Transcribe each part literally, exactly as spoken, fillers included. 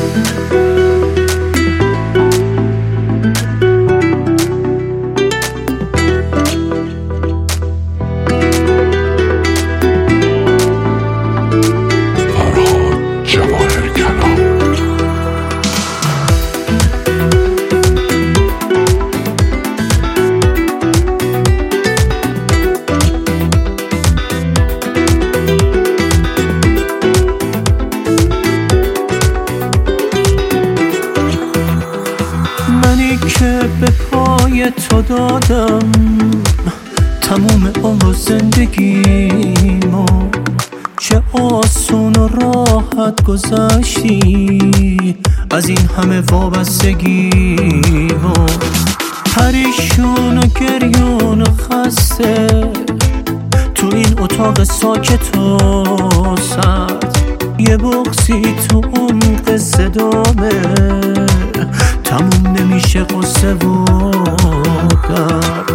که به پای تو دادم تموم عمر زندگیمو، چه آسون و راحت گذشتی از این همه وابستگیمو. پریشون و گریون و خسته تو این اتاق ساکت و سرد، یه بغضی تو عمق صدامه تموم نمیشه قصه و درد.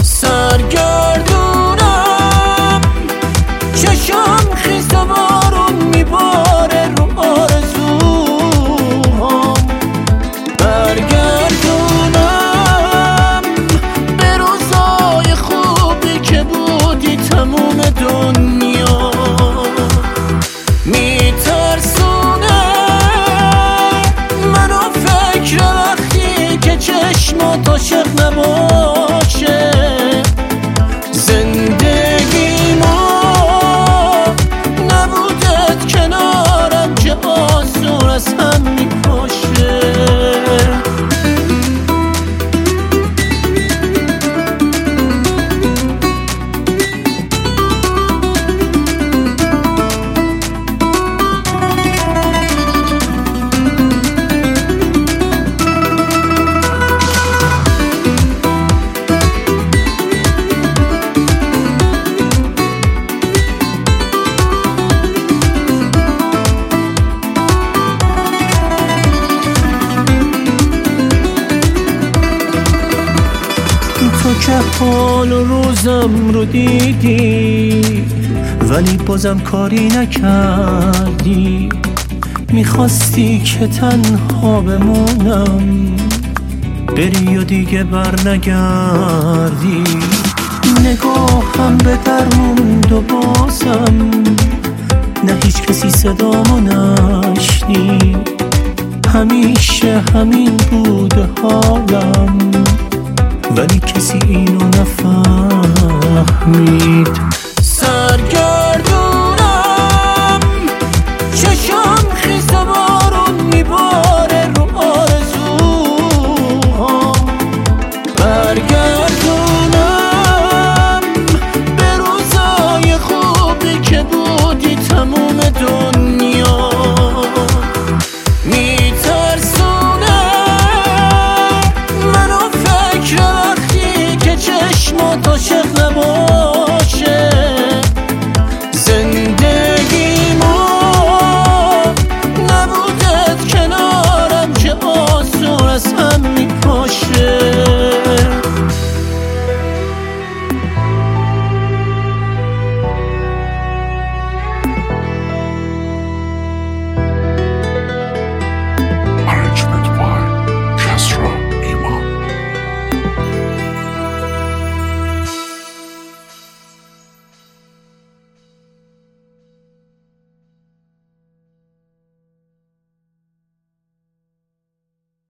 سرگردونم چشم خیس و بارون میباره رو آرزوهام، برگردونم به روزای خوبی که بودی تموم دنیا. میترسونه منو فکر وقتی که چشمات عاشق نباشه، زندگیمو نبودت کنارم که آسون از هم میپاشه. تو که حال و روزم رو دیدی ولی بازم کاری نکردی، میخواستی که تنها بمونم بری و دیگه بر نگردی. نگاهم به در موند و بازم نه هیچ کسی صدامو نشنید، همیشه همین بوده حالم ولی کسی اینو نفهمید.